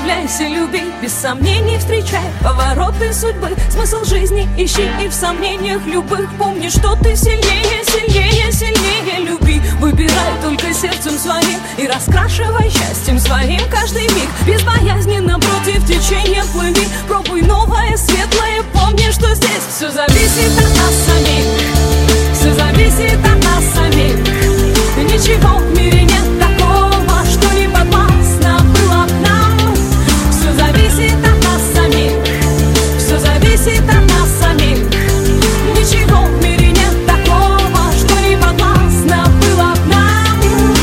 Влюбляйся, люби, без сомнений встречай повороты судьбы. Смысл жизни ищи и в сомнениях любых помни, что ты сильнее, сильнее, сильнее. Люби, выбирай только сердцем своим и раскрашивай счастьем своим каждый миг. Безбоязненно против течения плыви, пробуй новое, светлое, помни, что здесь все зависит от нас самих. Все зависит от нас самих. Ничего в мире нет такого, что не подвластно было нам. Все зависит от нас самих. Все зависит от нас самих. Ничего в мире нет такого, что не подвластно было нам.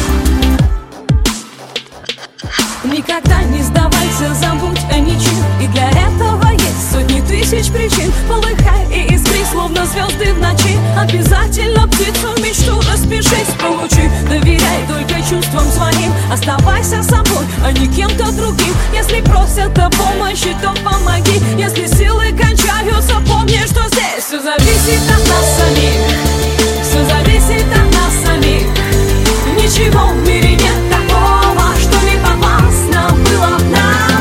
Никогда не сдавайся, забудь о ничем. И для этого есть сотни тысяч причин. Полыхай и искри, словно звезды в ночи. Обязательно птицу мечту распишись, получи. Доверяй только чувствам своим. Оставайся собой, а не кем-то другим. Если просят о помощи, то помоги. Если силы кончаются, помни, что здесь все зависит от нас самих. Все зависит от нас самих. Ничего в мире нет такого, что не подвластно было нам.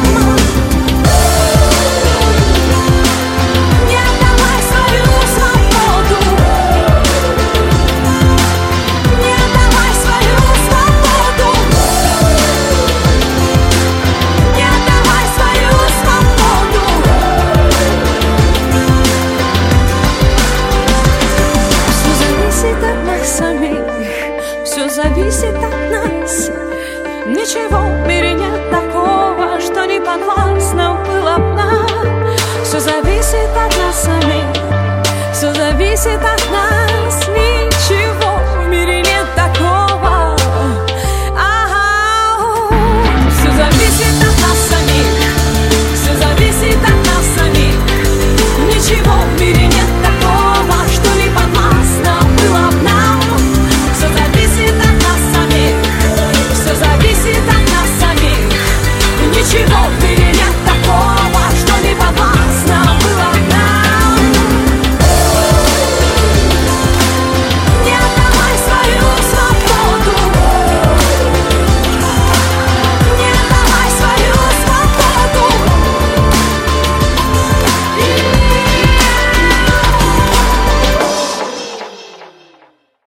Не отдавай свою свободу. Не отдавай свою свободу. Не отдавай свою свободу. Все зависит от нас самих. Все зависит от нас. Ничего в мире нет такого, что не подвластно было б нам. Все зависит от нас самих. Все зависит от